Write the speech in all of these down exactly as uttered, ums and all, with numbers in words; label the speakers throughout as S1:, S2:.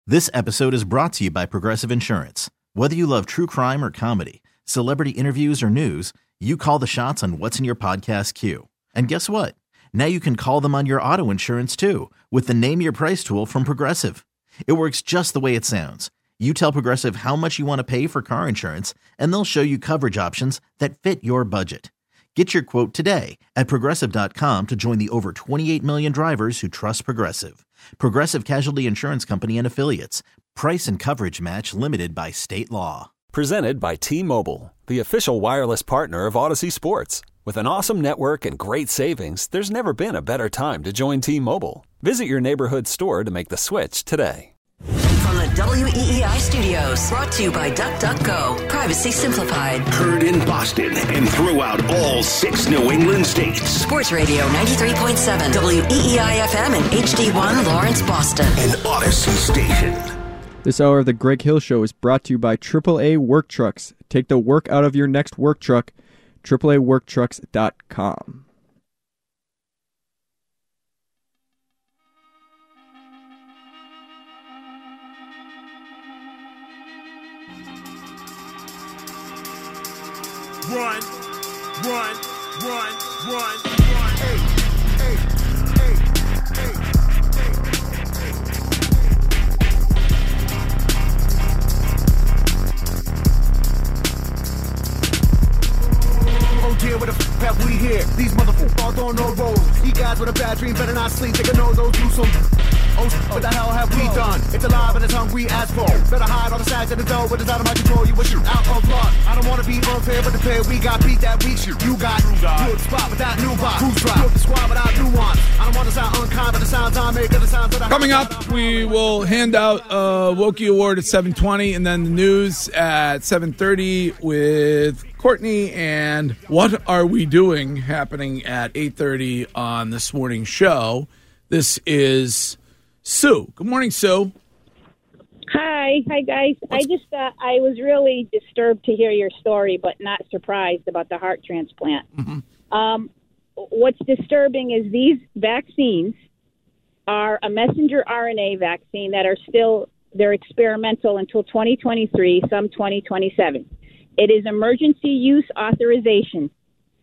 S1: This episode is brought to you by Progressive Insurance. Whether you love true crime or comedy, celebrity interviews or news, you call the shots on what's in your podcast queue. And guess what? Now you can call them on your auto insurance too with the Name Your Price tool from Progressive. It works just the way it sounds. You tell Progressive how much you want to pay for car insurance, and they'll show you coverage options that fit your budget. Get your quote today at Progressive dot com to join the over twenty-eight million drivers who trust Progressive. Progressive Casualty Insurance Company and Affiliates. Price and coverage match limited by state law.
S2: Presented by T-Mobile, the official wireless partner of Odyssey Sports. With an awesome network and great savings, there's never been a better time to join T-Mobile. Visit your neighborhood store to make the switch today.
S3: From the W E E I studios, brought to you by DuckDuckGo. Privacy simplified.
S4: Heard in Boston and throughout all six New England states.
S3: Sports Radio ninety-three point seven, W E E I F M and H D one Lawrence, Boston.
S4: An Odyssey station.
S5: This hour of the Greg Hill Show is brought to you by triple A Work Trucks. Take the work out of your next work truck. triple A work trucks dot com.
S6: Run, run, run, run, run. Hey, hey, hey, hey, hey, Oh dear, what the f*** have we here? These motherfuckers all on no roads. You guys with a bad dream better not sleep. They can know those do some. Oh, what the hell have we done? It's alive and it's hungry as fuck. Better hide on the sides of the door. What is out of my control? You wish you out of luck. I don't want to be unfair, but the pair we got beat that week. You got good spot without new box. Who's drop? Good the squad without nuance. I don't want to sound unkind, but the sounds I make are the sounds that I
S7: Coming up, we will hand out a Wokey Award at seven twenty, and then the news at seven thirty with Courtney and What Are We Doing happening at eight thirty on this morning's show. This is Sue. Good morning, Sue.
S8: Hi. Hi, guys. What's... I just, uh, I was really disturbed to hear your story, but not surprised about the heart transplant. Mm-hmm. Um, what's disturbing is these vaccines are a messenger R N A vaccine that are still, they're experimental until twenty twenty-three, some twenty twenty-seven. It is emergency use authorization.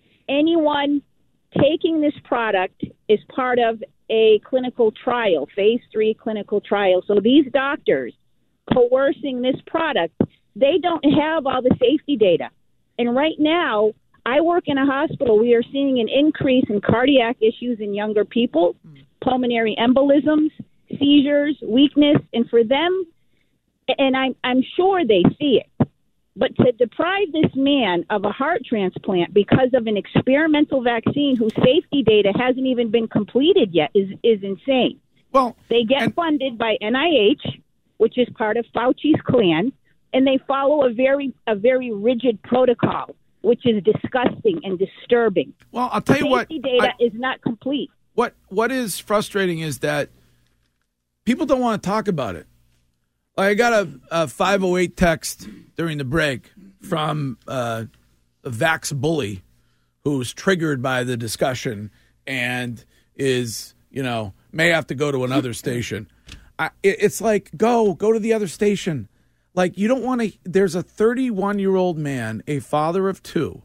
S8: Anyone taking this product is part of a clinical trial, phase three clinical trial. So these doctors coercing this product, they don't have all the safety data. And right now, I work in a hospital. We are seeing an increase in cardiac issues in younger people, pulmonary embolisms, seizures, weakness. And for them, and I'm, I'm sure they see it, but to deprive this man of a heart transplant because of an experimental vaccine whose safety data hasn't even been completed yet is, is insane.
S7: Well,
S8: they get and- funded by N I H, which is part of Fauci's clan, and they follow a very a very rigid protocol, which is disgusting and disturbing.
S7: Well, I'll tell you what.
S8: Safety data
S7: I,
S8: is not complete.
S7: What What is frustrating is that people don't want to talk about it. I got a, a five oh eight text during the break from uh, a Vax bully who's triggered by the discussion and is, you know, may have to go to another station. I, it, it's like, go, go to the other station. Like, you don't want to. There's a thirty-one-year-old man, a father of two,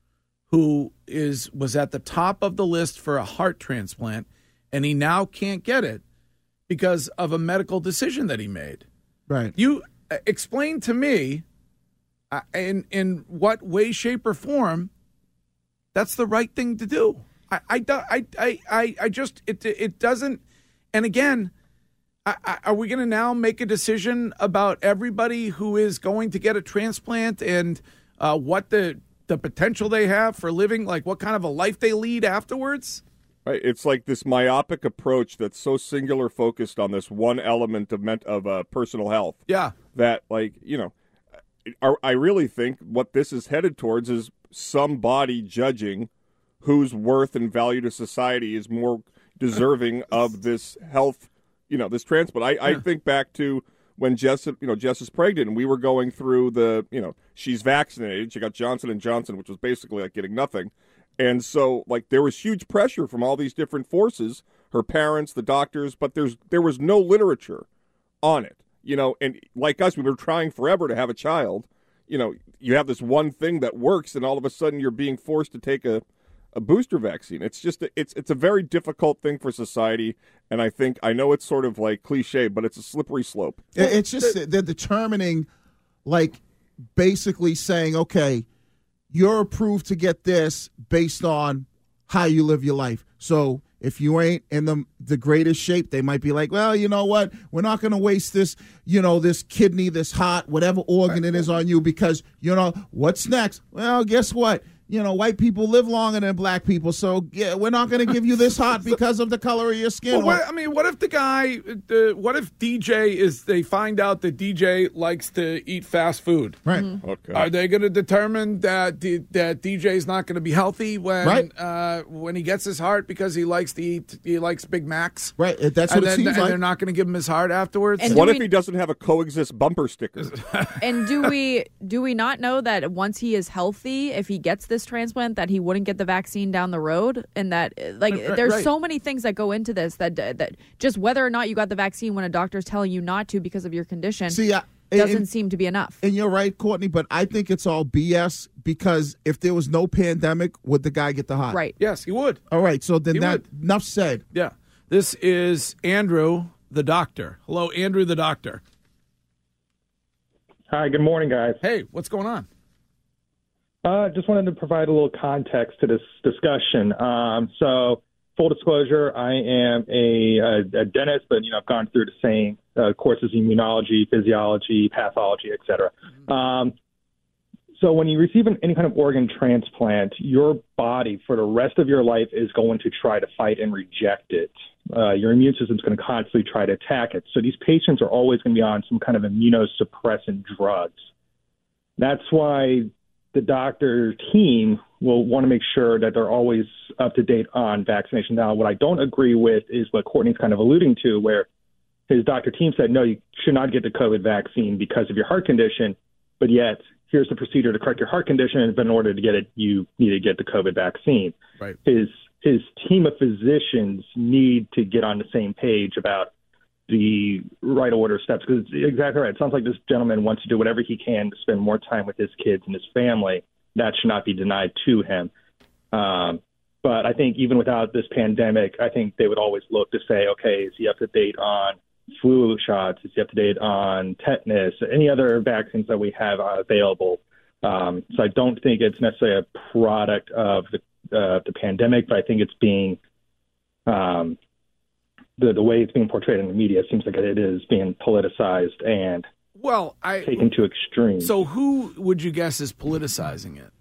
S7: who is was at the top of the list for a heart transplant, and he now can't get it because of a medical decision that he made.
S9: Right.
S7: You uh, explain to me uh, in in what way, shape, or form that's the right thing to do. I I I I, I, I just it it doesn't. And again, I, I, are we going to now make a decision about everybody who is going to get a transplant and uh, what the the potential they have for living, like what kind of a life they lead afterwards?
S10: Right, it's like this myopic approach that's so singular focused on this one element of ment- of uh, personal health.
S7: Yeah,
S10: that like you know, I, I really think what this is headed towards is somebody judging whose worth and value to society is more deserving of this health, you know, this transplant. I,
S7: yeah.
S10: I think back to when Jess, you know, Jess is pregnant, and we were going through the, you know, she's vaccinated, she got Johnson and Johnson, which was basically like getting nothing. And so, like, there was huge pressure from all these different forces, her parents, the doctors, but there's there was no literature on it. You know, and like us, we were trying forever to have a child. You know, you have this one thing that works, and all of a sudden you're being forced to take a, a booster vaccine. It's just a, it's it's a very difficult thing for society, and I think I know it's sort of like cliche, but it's a slippery slope.
S9: It's just they're determining, like, basically saying, okay, you're approved to get this based on how you live your life. So if you ain't in the the greatest shape, they might be like, well, you know what? We're not going to waste this, you know, this kidney, this heart, whatever organ it is on you because, you know, what's next? Well, guess what? You know, white people live longer than black people, so yeah, we're not going to give you this heart because of the color of your skin.
S7: Well, what, I mean, what if the guy, the, what if D J is, they find out that D J likes to eat fast food?
S9: Right.
S10: Mm-hmm. Okay.
S7: Are they going to determine that D, that D J is not going to be healthy when
S9: right.
S7: uh, when he gets his heart because he likes to eat, he likes Big Macs?
S9: Right, that's what
S7: and
S9: it
S7: then,
S9: seems
S7: and
S9: like.
S7: they're not going to give him his heart afterwards?
S11: And
S10: what
S11: do
S10: if
S11: we,
S10: he doesn't have a coexist bumper sticker?
S11: And do we do we not know that once he is healthy, if he gets this transplant, that he wouldn't get the vaccine down the road? And that, like,
S7: Right,
S11: there's
S7: right.
S11: so many things that go into this that that just whether or not you got the vaccine when a doctor's telling you not to because of your condition
S9: See, I,
S11: doesn't
S9: and,
S11: seem to be enough.
S9: And you're right, Courtney, but I think it's all B S because if there was no pandemic, would the guy get the heart?
S11: Right.
S7: Yes, he would.
S9: All right, so then
S7: He
S9: that
S7: would.
S9: enough said.
S7: Yeah. This is Andrew, the doctor. Hello, Andrew, the doctor.
S12: Hi, good morning, guys.
S7: Hey, what's going on?
S12: Uh, just wanted to provide a little context to this discussion. Um, so, full disclosure, I am a, a, a dentist, but you know I've gone through the same uh, courses: immunology, physiology, pathology, et cetera. Mm-hmm. Um, so, when you receive an, any kind of organ transplant, your body for the rest of your life is going to try to fight and reject it. Uh, your immune system is going to constantly try to attack it. So, these patients are always going to be on some kind of immunosuppressant drugs. That's why the doctor team will want to make sure that they're always up to date on vaccination. Now, what I don't agree with is what Courtney's kind of alluding to, where his doctor team said, no, you should not get the COVID vaccine because of your heart condition, but yet here's the procedure to correct your heart condition, but in order to get it, you need to get the COVID vaccine.
S7: Right.
S12: His his team of physicians need to get on the same page about the right order of steps, because it's exactly right. It sounds like this gentleman wants to do whatever he can to spend more time with his kids and his family. That should not be denied to him. Um, but I think even without this pandemic, I think they would always look to say, okay, is he up to date on flu shots? Is he up to date on tetanus? Any other vaccines that we have uh, available? Um, so I don't think it's necessarily a product of the, uh, the pandemic, but I think it's being um, The, the way it's being portrayed in the media seems like it is being politicized and
S7: well, I,
S12: taken to extremes.
S7: So who would you guess is politicizing it?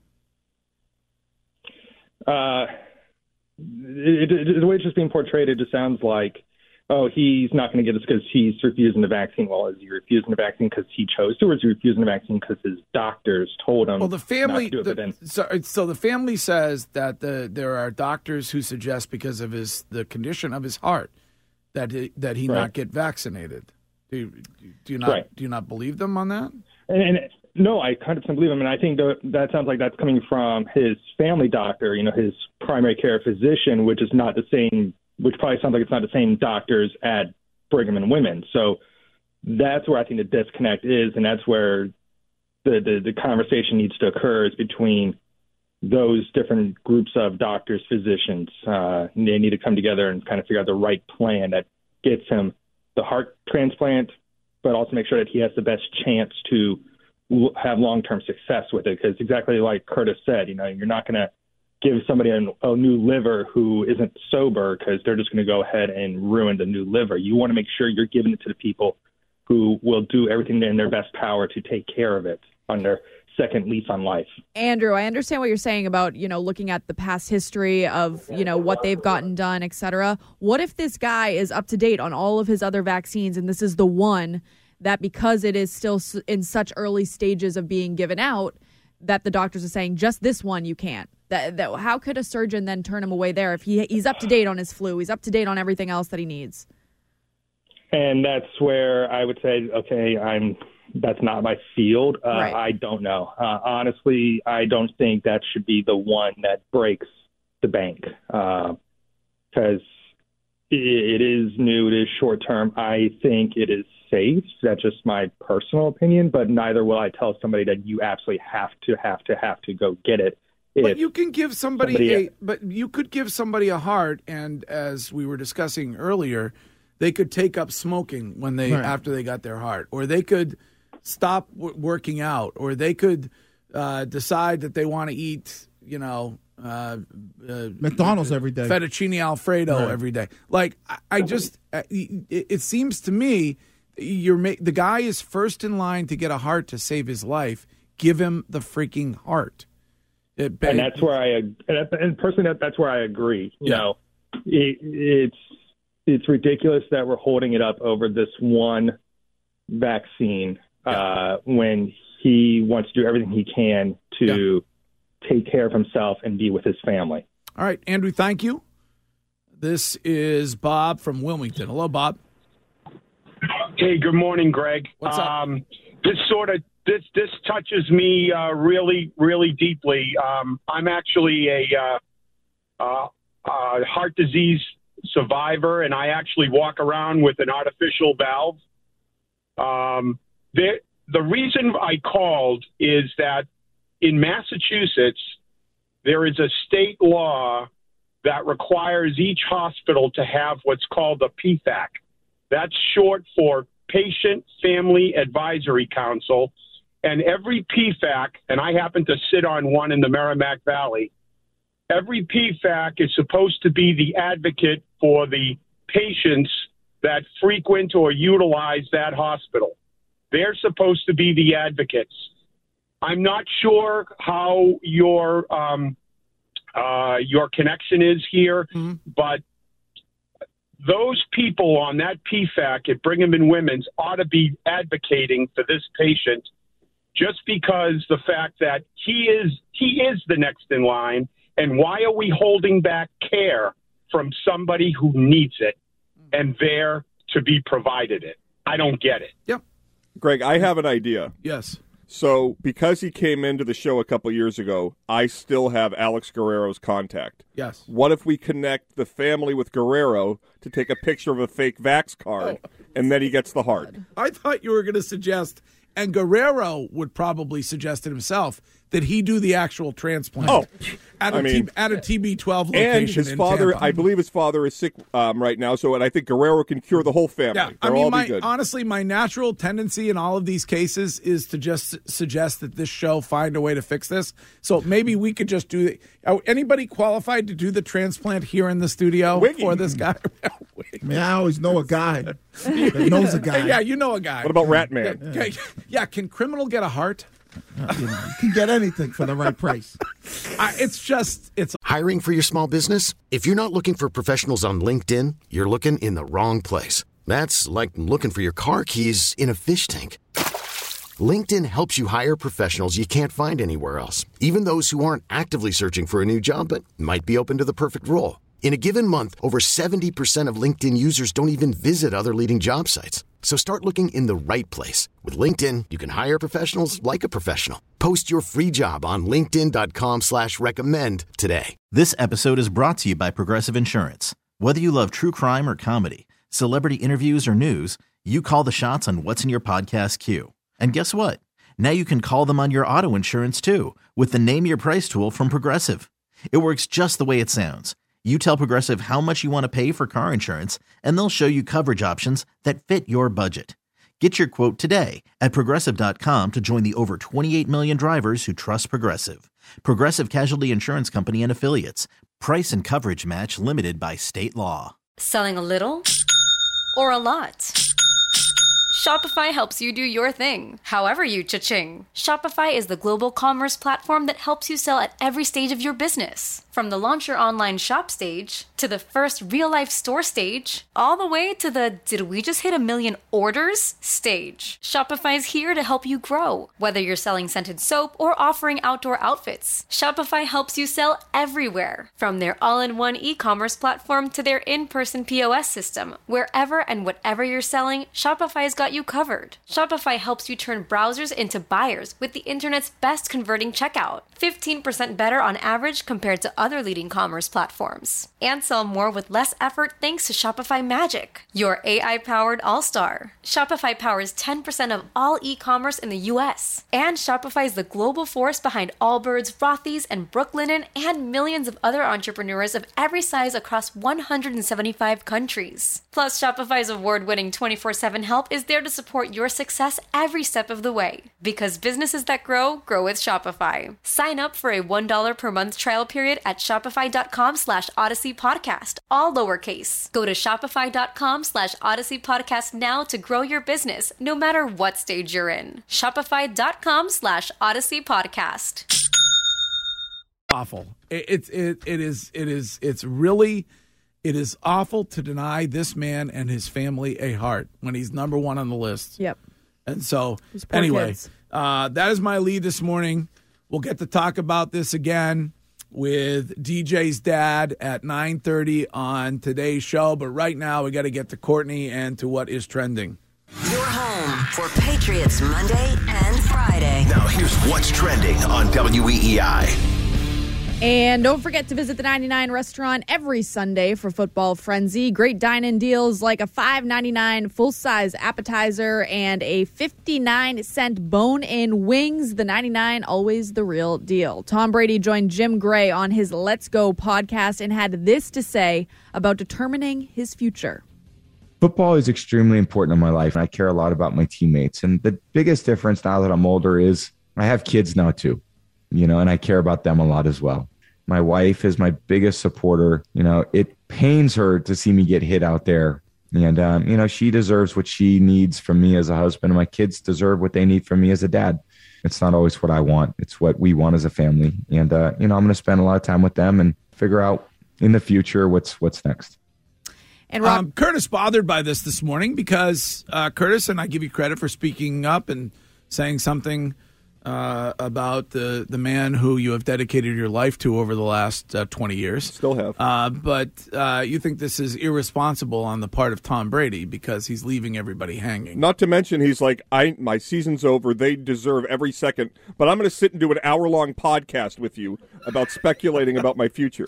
S12: Uh, it, it, the way it's just being portrayed, it just sounds like, oh, he's not going to get this because he's refusing the vaccine. Well, is he refusing the vaccine because he chose to, or is he refusing the vaccine because his doctors told him?
S7: Well, the family.
S12: not to do it,
S7: the,
S12: but then,
S7: so, so the family says that the there are doctors who suggest because of his the condition of his heart that he, that he
S12: right.
S7: not get vaccinated. Do you, do you not
S12: right.
S7: do you not believe them on that?
S12: And, and no, I one hundred percent believe him, and I think that, that sounds like that's coming from his family doctor, you know, his primary care physician, which is not the same. Which probably sounds like it's not the same doctors at Brigham and Women's. So that's where I think the disconnect is, and that's where the, the, the conversation needs to occur is between those different groups of doctors, physicians. Uh, they need to come together and kind of figure out the right plan that gets him the heart transplant, but also make sure that he has the best chance to have long-term success with it. Because exactly like Curtis said, you know, you're not going to give somebody a, a new liver who isn't sober because they're just going to go ahead and ruin the new liver. You want to make sure you're giving it to the people who will do everything in their best power to take care of it on their second lease on life.
S11: Andrew, I understand what you're saying about, you know, looking at the past history of, you know, what they've gotten done, et cetera. What if this guy is up to date on all of his other vaccines and this is the one that because it is still in such early stages of being given out that the doctors are saying just this one you can't? That, that, how could a surgeon then turn him away there if he he's up to date on his flu, he's up to date on everything else that he needs?
S12: And that's where I would say, okay, I'm that's not my field. Uh,
S11: right.
S12: I don't know. Uh, honestly, I don't think that should be the one that breaks the bank. Because uh, it is new, it is short term. I think it is safe. That's just my personal opinion, but neither will I tell somebody that you absolutely have to, have to, have to go get it.
S7: But you can give somebody,
S12: somebody
S7: a, but you could give somebody a heart, and as we were discussing earlier, they could take up smoking when they
S9: Right.
S7: after they got their heart, or they could stop w- working out, or they could uh, decide that they want to eat, you know, uh, uh,
S9: McDonald's every day.
S7: fettuccine Alfredo
S9: Right.
S7: every day. Like I, I just, it, it seems to me, you're ma- the guy is first in line to get a heart to save his life. Give him the freaking heart. It,
S12: and that's where I, and, that, and personally, that, that's where I agree. You
S7: Yeah.
S12: know, it, it's it's ridiculous that we're holding it up over this one vaccine uh, when he wants to do everything he can to take care of himself and be with his family.
S7: All right, Andrew, thank you. This is Bob from Wilmington. Hello, Bob.
S13: Hey, good morning, Greg.
S7: What's up?
S13: Um, this sort of this this touches me uh, really, really deeply. Um, I'm actually a uh, uh, uh, heart disease survivor, and I actually walk around with an artificial valve. Um, there, the reason I called is that in Massachusetts, there is a state law that requires each hospital to have what's called a P FAC. That's short for Patient Family Advisory Council. And every P FAC, and I happen to sit on one in the Merrimack Valley, every P FAC is supposed to be the advocate for the patients that frequent or utilize that hospital. They're supposed to be the advocates. I'm not sure how your um, uh, your connection is here,
S7: Mm-hmm.
S13: but those people on that P FAC at Brigham and Women's ought to be advocating for this patient, just because the fact that he is he is the next in line, and why are we holding back care from somebody who needs it and there to be provided it? I don't get it.
S7: Yep.
S10: Greg, I have an idea.
S7: Yes.
S10: So, because he came into the show a couple years ago, I still have Alex Guerrero's contact.
S7: Yes.
S10: What if we connect the family with Guerrero to take a picture of a fake Vax card,
S7: Oh.
S10: and then he gets the heart?
S7: I thought you were going to suggest, and Guerrero would probably suggest it himself, that he do the actual transplant.
S10: Oh,
S7: at a
S10: I mean-
S7: T- at a T B twelve location.
S10: And his
S7: in
S10: father,
S7: Tampa.
S10: I believe his father is sick um, right now, so and I think Guerrero can cure the whole family.
S7: Yeah, I
S10: They'll
S7: mean,
S10: all
S7: my,
S10: be good.
S7: honestly, my natural tendency in all of these cases is to just suggest that this show find a way to fix this. So maybe we could just do it. Uh, anybody qualified to do the transplant here in the studio
S10: Wiggy.
S7: for this guy?
S9: I mean, I always know a guy that knows a guy.
S7: Yeah, you know a guy.
S10: What about Ratman?
S7: Yeah, yeah, can criminal get a heart?
S9: You know, you can get anything for the right price.
S7: I, it's just, it's
S14: Hiring for your small business? If you're not looking for professionals on LinkedIn, you're looking in the wrong place. That's like looking for your car keys in a fish tank. LinkedIn helps you hire professionals you can't find anywhere else, even those who aren't actively searching for a new job but might be open to the perfect role. In a given month, over seventy percent of LinkedIn users don't even visit other leading job sites. So start looking in the right place. With LinkedIn, you can hire professionals like a professional. Post your free job on linkedin.com slash recommend today.
S1: This episode is brought to you by Progressive Insurance. Whether you love true crime or comedy, celebrity interviews or news, you call the shots on what's in your podcast queue. And guess what? Now you can call them on your auto insurance too with the Name Your Price tool from Progressive. It works just the way it sounds. You tell Progressive how much you want to pay for car insurance, and they'll show you coverage options that fit your budget. Get your quote today at Progressive dot com to join the over twenty-eight million drivers who trust Progressive. Progressive Casualty Insurance Company and Affiliates. Price and coverage match limited by state law.
S15: Selling a little or a lot? Shopify helps you do your thing, however you cha-ching. Shopify is the global commerce platform that helps you sell at every stage of your business. From the launch your online shop stage, to the first real-life store stage, all the way to the did we just hit a million orders stage. Shopify is here to help you grow. Whether you're selling scented soap or offering outdoor outfits, Shopify helps you sell everywhere. From their all-in-one e-commerce platform to their in-person P O S system, wherever and whatever you're selling, Shopify's got got you covered. Shopify helps you turn browsers into buyers with the internet's best converting checkout. fifteen percent better on average compared to other leading commerce platforms. And sell more with less effort thanks to Shopify Magic, your A I-powered all-star. Shopify powers ten percent of all e-commerce in the U S. And Shopify is the global force behind Allbirds, Rothy's, and Brooklinen, and millions of other entrepreneurs of every size across one hundred seventy-five countries. Plus, Shopify's award-winning twenty-four seven help is there to support your success every step of the way. Because businesses that grow, grow with Shopify. Sign up for a one dollar per month trial period at shopify.com slash Odyssey Podcast, all lowercase. Go to shopify.com slash Odyssey Podcast now to grow your business, no matter what stage you're in. Shopify.com slash Odyssey Podcast.
S7: Awful. It, it, it, it is, it is, it's really, it is awful to deny this man and his family a heart when he's number one on the list.
S11: Yep.
S7: And so,
S11: poor
S7: anyway,
S11: kids.
S7: uh, that is my lead this morning. We'll get to talk about this again with D J's dad at nine thirty on today's show. But right now, we got to get to Courtney and to what is trending.
S3: Your home for Patriots Monday and Friday.
S4: Now here's what's trending on W E E I.
S11: And don't forget to visit the ninety-nine restaurant every Sunday for Football Frenzy. Great dine-in deals like a five ninety-nine full-size appetizer and a fifty-nine cent bone-in wings. The ninety-nine, always the real deal. Tom Brady joined Jim Gray on his Let's Go podcast and had this to say about determining his future.
S16: Football is extremely important in my life, and I care a lot about my teammates. And the biggest difference now that I'm older is I have kids now too, you know, and I care about them a lot as well. My wife is my biggest supporter. You know, it pains her to see me get hit out there. And, um, you know, she deserves what she needs from me as a husband. And my kids deserve what they need from me as a dad. It's not always what I want. It's what we want as a family. And, uh, you know, I'm going to spend a lot of time with them and figure out in the future what's what's next.
S7: And Rob- um, Curtis bothered by this this morning because uh, Curtis, and I give you credit for speaking up and saying something Uh, about the, the man who you have dedicated your life to over the last uh, twenty years.
S10: Still have.
S7: Uh, but uh, you think this is irresponsible on the part of Tom Brady because he's leaving everybody hanging.
S10: Not to mention, he's like, I my season's over. They deserve every second. But I'm going to sit and do an hour-long podcast with you about speculating about my future.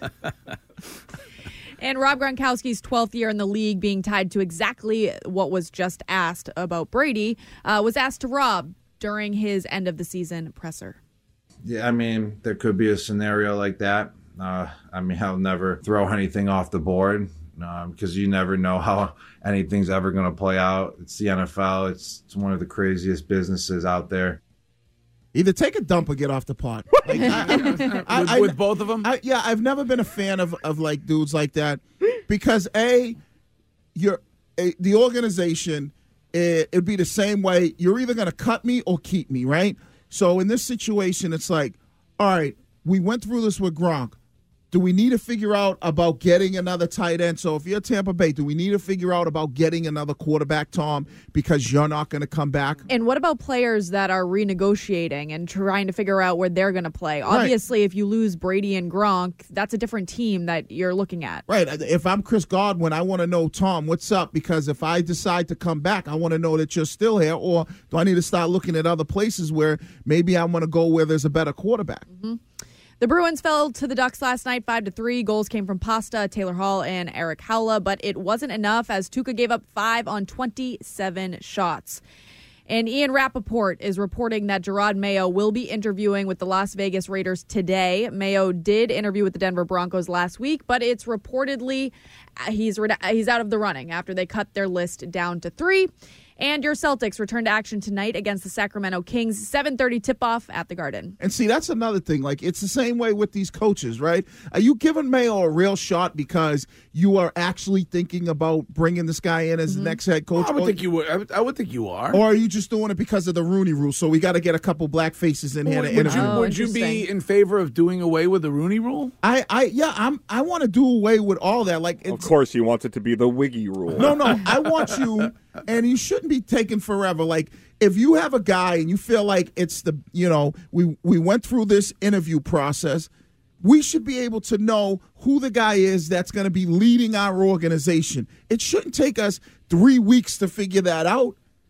S11: And Rob Gronkowski's twelfth year in the league being tied to exactly what was just asked about Brady uh, was asked to Rob during his end-of-the-season presser.
S17: Yeah, I mean, there could be a scenario like that. Uh, I mean, I'll never throw anything off the board because um, you never know how anything's ever going to play out. It's the N F L. It's, it's one of the craziest businesses out there.
S9: Either take a dump or get off the pot. Like, I, I,
S7: with,
S9: I,
S7: with both of them?
S9: I, yeah, I've never been a fan of, of like dudes like that because, A, you're, a, the organization – It, it'd be the same way. You're either going to cut me or keep me, right? So in this situation, it's like, all right, we went through this with Gronk. Do we need to figure out about getting another tight end? So if you're Tampa Bay, do we need to figure out about getting another quarterback, Tom, because you're not going to come back?
S11: And what about players that are renegotiating and trying to figure out where they're going to play? Obviously, right. If you lose Brady and Gronk, that's a different team that you're looking at.
S9: Right. If I'm Chris Godwin, I want to know, Tom, what's up? Because if I decide to come back, I want to know that you're still here. Or do I need to start looking at other places where maybe I want to go where there's a better quarterback?
S11: Mm-hmm. The Bruins fell to the Ducks last night, five to three. Goals came from Pasta, Taylor Hall, and Eric Howla, but it wasn't enough as Tuukka gave up five on twenty-seven shots. And Ian Rappaport is reporting that Gerard Mayo will be interviewing with the Las Vegas Raiders today. Mayo did interview with the Denver Broncos last week, but it's reportedly he's he's out of the running after they cut their list down to three. And your Celtics return to action tonight against the Sacramento Kings, seven thirty tip-off at the Garden.
S9: And see, that's another thing. Like, it's the same way with these coaches, right? Are you giving Mayo a real shot because you are actually thinking about bringing this guy in as mm-hmm. the next head coach?
S7: I would
S9: or,
S7: think you would. I would, I would think you are.
S9: Or are you just doing it because of the Rooney Rule? So we got to get a couple black faces in here
S7: would,
S9: to interview.
S7: Would, you,
S11: oh,
S7: would you be in favor of doing away with the Rooney Rule?
S9: I, I yeah, I'm. I want to do away with all that. Like,
S10: of course, he wants it to be the Wiggy Rule.
S9: No, no, I want you. And you shouldn't be taken forever. Like, if you have a guy and you feel like it's the, you know, we, we went through this interview process, we should be able to know who the guy is that's going to be leading our organization. It shouldn't take us three weeks to figure that out.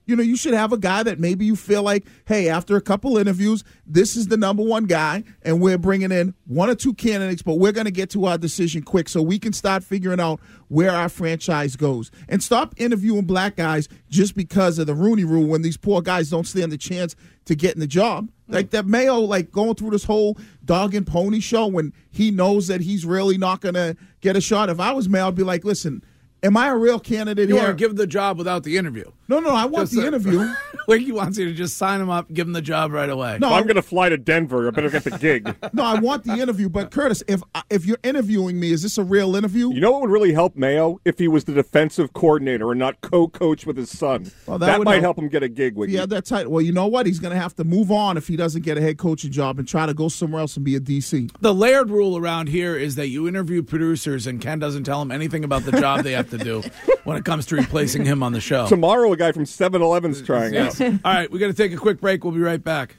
S9: You know, you should have a guy that maybe you feel like, hey, after a couple interviews, this is the number one guy, and we're bringing in one or two candidates, but we're going to get to our decision quick so we can start figuring out where our franchise goes. And stop interviewing black guys just because of the Rooney Rule when these poor guys don't stand the chance to get in the job. Like that Mayo, like going through this whole dog and pony show when he knows that he's really not going to get a shot. If I was Mayo, I'd be like, listen, am I a real candidate
S7: You
S9: here?
S7: want to give the job without the interview.
S9: No, no, I want
S7: Just
S9: the
S7: a-
S9: interview.
S7: Wiki wants you to just sign him up, give him the job right away.
S9: No,
S10: If I'm going to fly to Denver, I better get the gig.
S9: No, I want the interview. But Curtis, if if you're interviewing me, is this a real interview?
S10: You know what would really help Mayo? If he was the defensive coordinator and not co-coach with his son.
S9: Well,
S10: that
S9: that would
S10: might
S9: help.
S10: help him get a gig. Wiki.
S9: Yeah, that tight. Well, you know what? He's going to have to move on if he doesn't get a head coaching job and try to go somewhere else and be a D C.
S7: The Laird rule around here is that you interview producers and Ken doesn't tell them anything about the job they have to do when it comes to replacing him on the show.
S10: Tomorrow, a guy from seven eleven's trying
S7: Yeah.
S10: out.
S7: All right, we got to take a quick break. We'll be right back.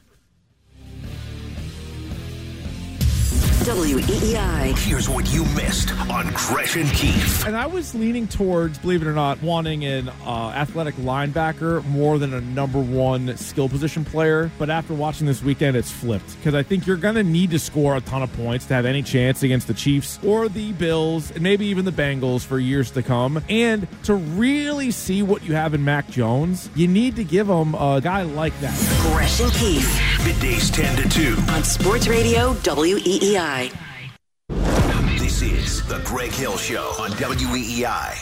S3: W E E I.
S4: Here's what you missed on Gresh and Keith.
S18: And I was leaning towards, believe it or not, wanting an uh, athletic linebacker more than a number one skill position player. But after watching this weekend, it's flipped. Because I think you're going to need to score a ton of points to have any chance against the Chiefs or the Bills and maybe even the Bengals for years to come. And to really see what you have in Mac Jones, you need to give him a guy like that.
S3: Gresh and Keith.
S4: Middays ten to two.
S3: On Sports Radio W E E I.
S4: This is The Greg Hill Show on W E E I.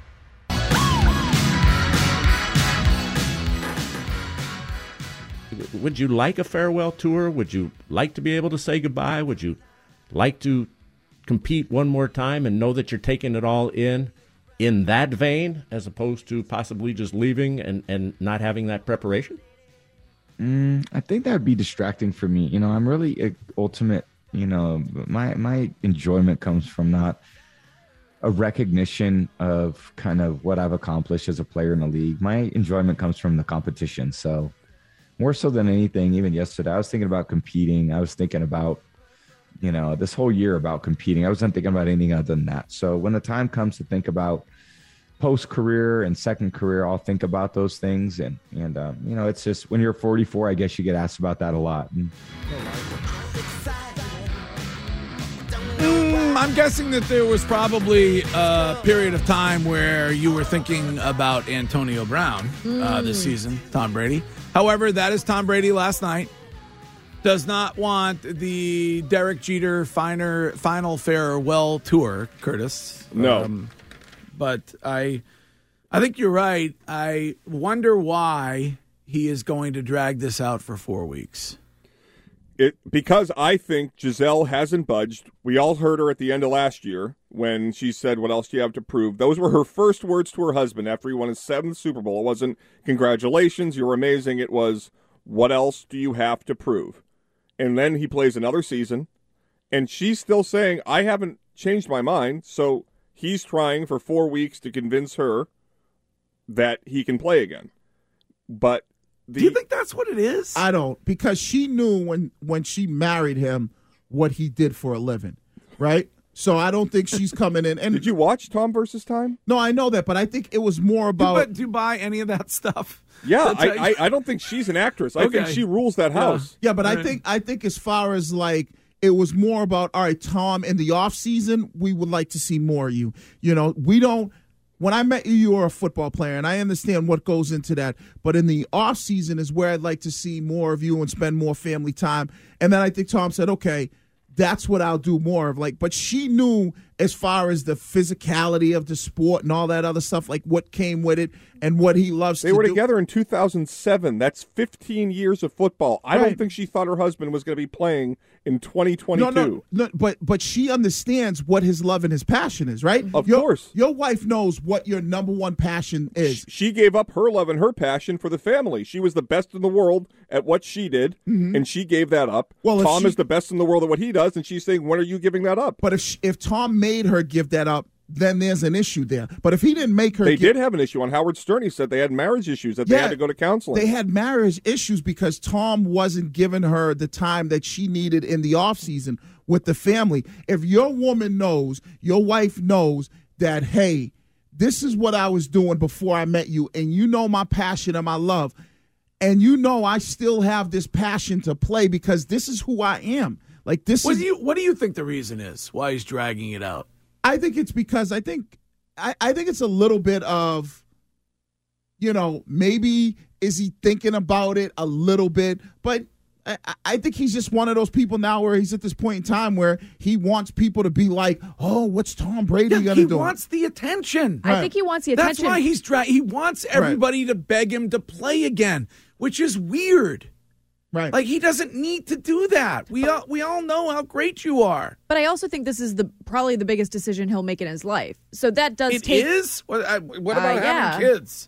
S19: Would you like a farewell tour? Would you like to be able to say goodbye? Would you like to compete one more time and know that you're taking it all in in that vein as opposed to possibly just leaving and, and not having that preparation?
S16: Mm, I think that would be distracting for me. You know, I'm really a ultimate, you know, my, my enjoyment comes from not a recognition of kind of what I've accomplished as a player in the league. My enjoyment comes from the competition. So more so than anything, even yesterday, I was thinking about competing. I was thinking about, you know, this whole year about competing. I wasn't thinking about anything other than that. So when the time comes to think about post-career and second career, I'll think about those things. And, and um, you know, it's just when you're forty-four, I guess you get asked about that a lot. And,
S7: Mm, I'm guessing that there was probably a period of time where you were thinking about Antonio Brown uh, this season, Tom Brady. However, that is Tom Brady last night. Does not want the Derek Jeter finer, final farewell tour, Curtis.
S10: No.
S7: Um, but I, I think you're right. I wonder why he is going to drag this out for four weeks.
S10: It, because I think Giselle hasn't budged. We all heard her at the end of last year when she said, what else do you have to prove? Those were her first words to her husband after he won his seventh Super Bowl. It wasn't, congratulations, you're amazing. It was, what else do you have to prove? And then he plays another season, and she's still saying, I haven't changed my mind. So he's trying for four weeks to convince her that he can play again. But the,
S7: do you think that's what it is?
S9: I don't, because she knew when when she married him what he did for a living, right? So I don't think she's coming in. And
S10: did you watch Tom versus Time?
S9: No, I know that, but I think it was more about.
S7: Do you, do you buy any of that stuff?
S10: Yeah, I, I I don't think she's an actress. I
S7: Okay.
S10: think she rules that house.
S9: Yeah, but
S7: All
S9: I
S7: right.
S9: think I think as far as like it was more about, all right, Tom, in the off season, we would like to see more of you. You know, we don't. When I met you, you were a football player, and I understand what goes into that. But in the off season is where I'd like to see more of you and spend more family time. And then I think Tom said, okay, that's what I'll do more of. Like, but she knew as far as the physicality of the sport and all that other stuff, like what came with it and what he loves
S10: They
S9: to
S10: were
S9: do.
S10: together in two thousand seven. That's fifteen years of football. I
S9: Right.
S10: don't think she thought her husband was going to be playing in twenty twenty-two.
S9: No, no, no, but but she understands what his love and his passion is, right?
S10: Of
S9: your,
S10: course.
S9: Your wife knows what your number one passion is.
S10: She gave up her love and her passion for the family. She was the best in the world at what she did, and she gave that up.
S9: Well, if
S10: Tom
S9: she-
S10: is the best in the world at what he does, and she's saying, when are you giving that up?
S9: But if she, if Tom made her give that up, then there's an issue there. But if he didn't make her
S10: They
S9: give,
S10: did have an issue on Howard Stern. He said they had marriage issues, that they
S9: Yeah,
S10: had to go to counseling.
S9: They had marriage issues because Tom wasn't giving her the time that she needed in the off season with the family. If your woman knows, your wife knows that, hey, this is what I was doing before I met you, and you know my passion and my love. And you know I still have this passion to play because this is who I am. Like this
S7: What
S9: is
S7: do you what do you think the reason is why he's dragging it out?
S9: I think it's because I think I, I think it's a little bit of, you know, maybe is he thinking about it a little bit, but I, I think he's just one of those people now where he's at this point in time where he wants people to be like, oh, what's Tom Brady
S7: Yeah,
S9: going to
S7: he
S9: do?
S7: wants the attention.
S11: I think he wants the
S7: That's
S11: attention.
S7: why he's dra- he wants everybody to beg him to play again, which is weird.
S9: Right.
S7: Like he doesn't need to do that. We all we all know how great you are.
S11: But I also think this is the probably the biggest decision he'll make in his life. So that does
S7: It
S11: take.
S7: is? What, I- what
S11: Uh,
S7: about
S11: yeah.
S7: having kids?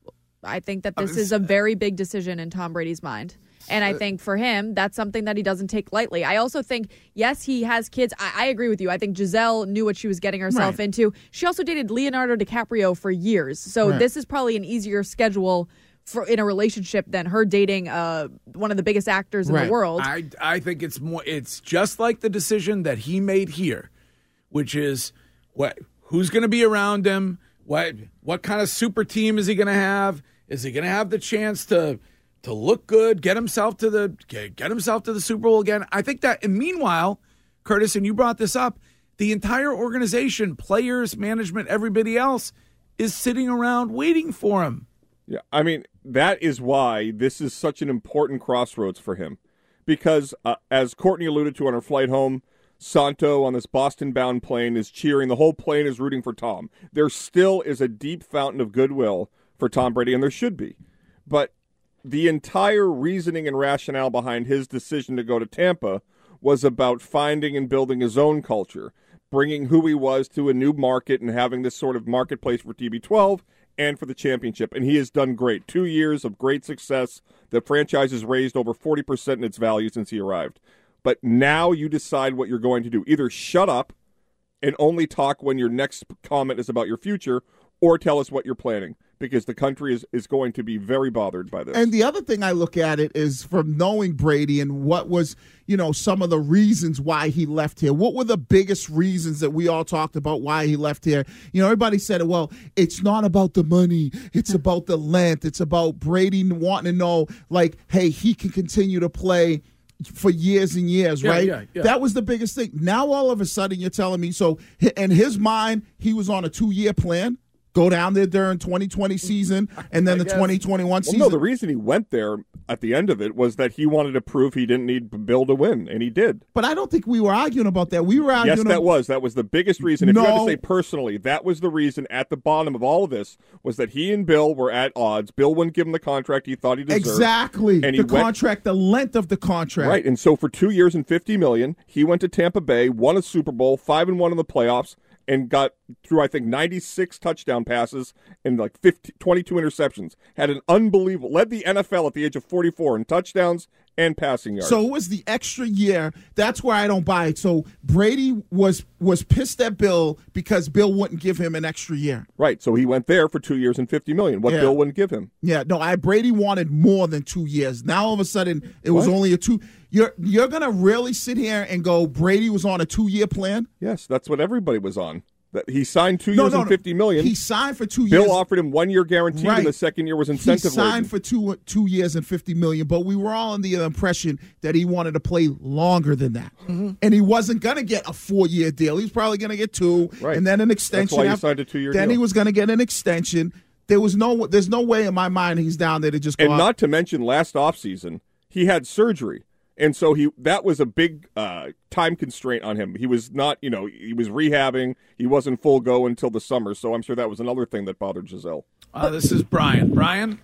S11: I think that this
S7: Uh,
S11: is a very big decision in Tom Brady's mind. And I think for him, that's something that he doesn't take lightly. I also think, yes, he has kids. I, I agree with you. I think Giselle knew what she was getting herself
S9: Right.
S11: into. She also dated Leonardo DiCaprio for years. So
S9: Right.
S11: this is probably an easier schedule for in a relationship than her dating uh, one of the biggest actors in the world.
S7: I I think it's more. It's just like the decision that he made here, which is what who's going to be around him. What what kind of super team is he going to have? Is he going to have the chance to to look good, get himself to the get, get himself to the Super Bowl again? I think that. And meanwhile, Curtis, and you brought this up, the entire organization, players, management, everybody else is sitting around waiting for him.
S10: Yeah, I mean, that is why this is such an important crossroads for him. Because, uh, as Courtney alluded to on her flight home, Santo on this Boston-bound plane is cheering. The whole plane is rooting for Tom. There still is a deep fountain of goodwill for Tom Brady, and there should be. But the entire reasoning and rationale behind his decision to go to Tampa was about finding and building his own culture, bringing who he was to a new market and having this sort of marketplace for T B twelve and for the championship. And he has done great. Two years of great success. The franchise has raised over forty percent in its value since he arrived. But now you decide what you're going to do. Either shut up and only talk when your next comment is about your future, or tell us what you're planning, because the country is, is going to be very bothered by this.
S9: And the other thing I look at it is from knowing Brady and what was, you know, some of the reasons why he left here. What were the biggest reasons that we all talked about why he left here? You know, everybody said, well, it's not about the money. It's about the length. It's about Brady wanting to know, like, hey, he can continue to play for years and years,
S7: Yeah,
S9: right?
S7: yeah, yeah.
S9: That was the biggest thing. Now all of a sudden you're telling me, so in his mind, he was on a two-year plan. Go down there during twenty twenty season and then the twenty twenty-one
S10: well,
S9: season.
S10: no, the reason he went there at the end of it was that he wanted to prove he didn't need Bill to win, and he did.
S9: But I don't think we were arguing about that. We were arguing.
S10: Yes, that was. That was the biggest reason. If
S9: No.
S10: you had to say personally, that was the reason at the bottom of all of this was that he and Bill were at odds. Bill wouldn't give him the contract he thought he deserved.
S9: Exactly.
S10: And he
S9: the
S10: went,
S9: contract, the length of the contract.
S10: Right, and so for two years and fifty million dollars, he went to Tampa Bay, won a Super Bowl, five and one in the playoffs, and got through, I think, ninety-six touchdown passes and like fifty, twenty-two interceptions. Had an unbelievable, led the N F L at the age of forty-four in touchdowns and passing yards.
S9: So it was the extra year. That's where I don't buy it. So Brady was was pissed at Bill because Bill wouldn't give him an extra year.
S10: Right, so he went there for two years and fifty million dollars, what
S9: Yeah.
S10: Bill wouldn't give him.
S9: Yeah, no, I Brady wanted more than two years. Now all of a sudden it was
S10: What?
S9: only a two. You're you're gonna really sit here and go Brady was on a two year plan?
S10: Yes, that's what everybody was on. That he signed two
S9: No,
S10: years
S9: no,
S10: and
S9: no.
S10: fifty million.
S9: He signed for two
S10: Bill
S9: years.
S10: offered him one year guaranteed,
S9: Right.
S10: and the second year was
S9: He
S10: incentive.
S9: signed for two two years and fifty million, but we were all under the impression that he wanted to play longer than that,
S10: Mm-hmm.
S9: and he wasn't going to get a four year deal. He was probably going to get two,
S10: Right.
S9: and then an extension.
S10: why he
S9: after-
S10: signed a two-year
S9: Then
S10: deal.
S9: he was going to get an extension. There was no, there's no way in my mind he's down there to just go
S10: And
S9: out.
S10: not to mention, last offseason, he had surgery. And so he that was a big uh, time constraint on him. He was not, you know, he was rehabbing. He wasn't full go until the summer. So I'm sure that was another thing that bothered Giselle.
S7: Uh, this is Brian. Brian?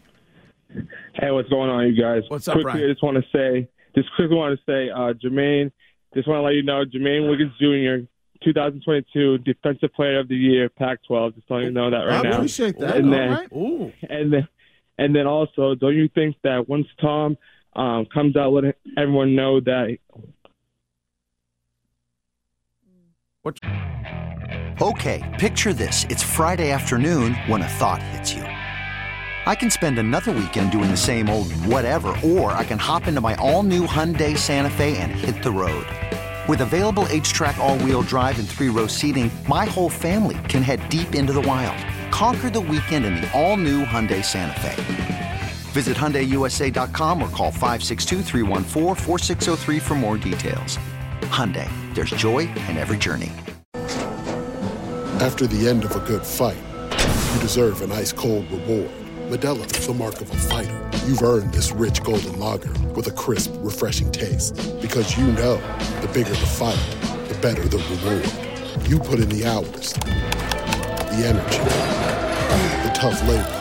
S20: Hey, what's going on, you guys?
S7: What's up,
S20: quickly,
S7: Brian?
S20: I just want to say, just quickly want to say, uh, Jermaine, just want to let you know, Jermaine Wiggins Junior, twenty twenty-two Defensive Player of the Year, Pac twelve. Just letting you know that right
S9: I
S20: now.
S9: appreciate that.
S20: And
S9: All
S20: then,
S9: right.
S7: Ooh.
S20: and then, and then also, don't you think that once Tom um, comes out, let everyone know that
S21: Okay, picture this. It's Friday afternoon when a thought hits you. I can spend another weekend doing the same old whatever, or I can hop into my all-new Hyundai Santa Fe and hit the road. With available H-Track all-wheel drive and three-row seating, my whole family can head deep into the wild. Conquer the weekend in the all-new Hyundai Santa Fe. Visit Hyundai U S A dot com or call five six two, three one four, four six zero three for more details. Hyundai, there's joy in every journey.
S2: After the end of a good fight, you deserve an ice-cold reward. Modelo is the mark of a fighter. You've earned this rich golden lager with a crisp, refreshing taste. Because you know, the bigger the fight, the better the reward. You put in the hours, the energy, the tough labor.